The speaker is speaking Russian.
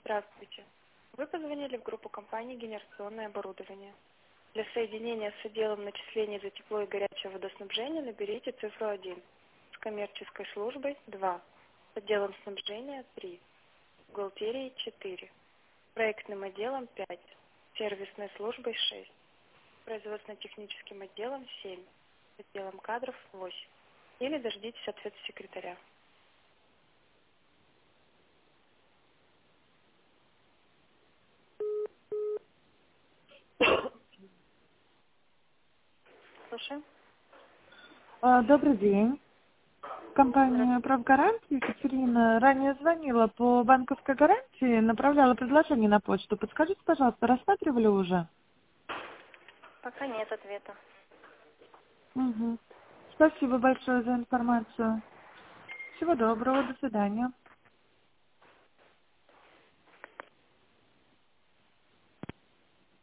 Здравствуйте. Вы позвонили в группу компании «Генерационное оборудование». Для соединения с отделом начислений за тепло и горячее водоснабжение наберите цифру 1, с коммерческой службой 2, с отделом снабжения 3, с бухгалтерией 4, проектным отделом 5, с сервисной службой 6, с производственно-техническим отделом 7, с отделом кадров 8. Или дождитесь ответа секретаря. Слушаем. Добрый день. Компания «Правгарантия». Екатерина ранее звонила по банковской гарантии, направляла предложение на почту. Подскажите, пожалуйста, рассматривали уже? Пока нет ответа. Угу. Спасибо большое за информацию. Всего доброго, до свидания.